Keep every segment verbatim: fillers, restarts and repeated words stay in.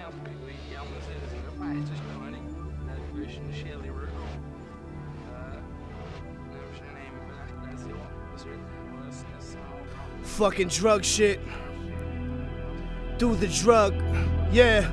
Fucking drug shit. Do the drug, yeah.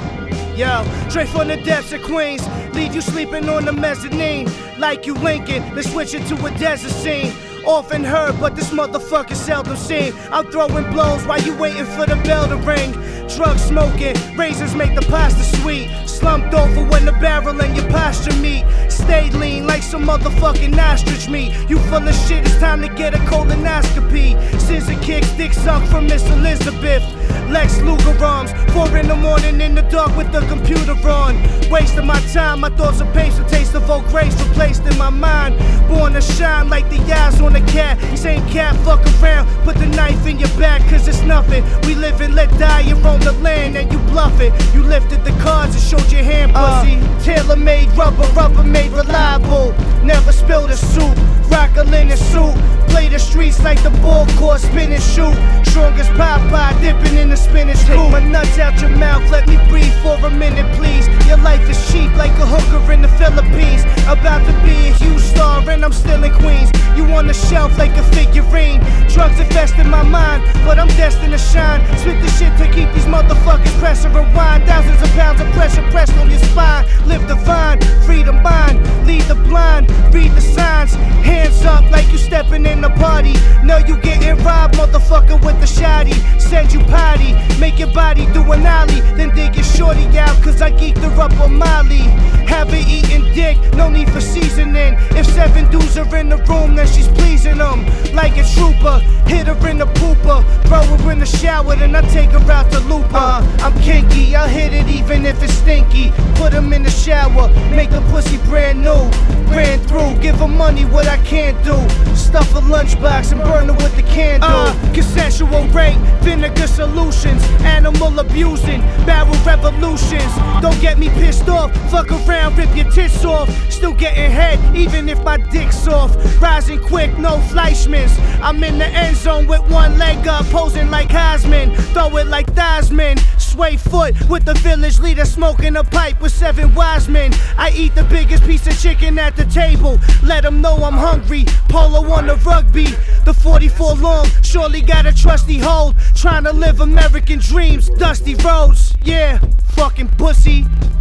Yo, straight from the depths of Queens, leave you sleeping on the mezzanine. Like you Lincoln, let's switch it to a desert scene. Often heard, but this motherfucker seldom seen. I'm throwing blows while you waiting for the bell to ring. Drug smoking, razors make the pasta sweet. Slumped over when the barrel and your posture meet. Stay lean like some motherfucking ostrich meat. You full of shit, it's time to get a colonoscopy. Scissor kicks, dick suck from Miss Elizabeth. Lex Luger arms, four in the morning in the dark with the computer on. Wasting my time, my thoughts of pace, a taste of old grace replaced in my mind. Born to shine like the eyes on a cat. Same cat, fuck around, put the knife in your back, cause it's nothing. We live and let die, you roam the land and you bluff it. You lifted the cards and showed your hand, pussy. Uh, Tailor-made rubber, rubber made reliable. Never spilled a soup, rock a linen suit. Play the streets like the ball court, spin and shoot. Strongest Popeye, dipping in the spinach scoop. Take my nuts out your mouth, let me breathe for a minute, please. Your life is cheap like a hooker in the Philippines. About to be a huge star and I'm still in Queens. You on the shelf like a figurine. Drugs infest in my mind, but I'm destined to shine. Spit the shit to keep these motherfuckers pressing rewind. Thousands of pounds of pressure pressed on your spine. Live divine, free the mind, lead the blind, read the signs. Hands up like you stepping in the party. Know you getting robbed, motherfucker, with the shotty. Send you potty, make your body do an ollie. Then dig your shorty out, cause I geeked her up on Molly. Have her eating dick, no need for seasoning. If seven dudes are in the room, then she's pleasing them. Like a trooper, hit her in the pooper. Throw her in the shower, then I take her out to Looper. uh, I'm kinky, I'll hit it even if it's stinky. Put him in the shower, make the pussy brand new. Ran through, give her money, what I can't do. Stuff a lunchbox and burn her with the candle. uh, Consensual rape, vinegar solutions. Animal abusing, barrel revolutions. Don't get me pissed off, fuck around, rip your tits off. Still getting head, even if my dick's off. Rising quick, no Fleischmans. I'm in the end zone with one leg up, posing like Heisman. Throw it like Theismann. Sway foot with the village leader smoking a pipe with seven wise men. I eat the biggest piece of chicken at the table. Let them know I'm hungry. Polo on the rugby. The forty-four long, surely got a trusty hold. Trying to live American dreams, dusty roads. Yeah, fucking pussy.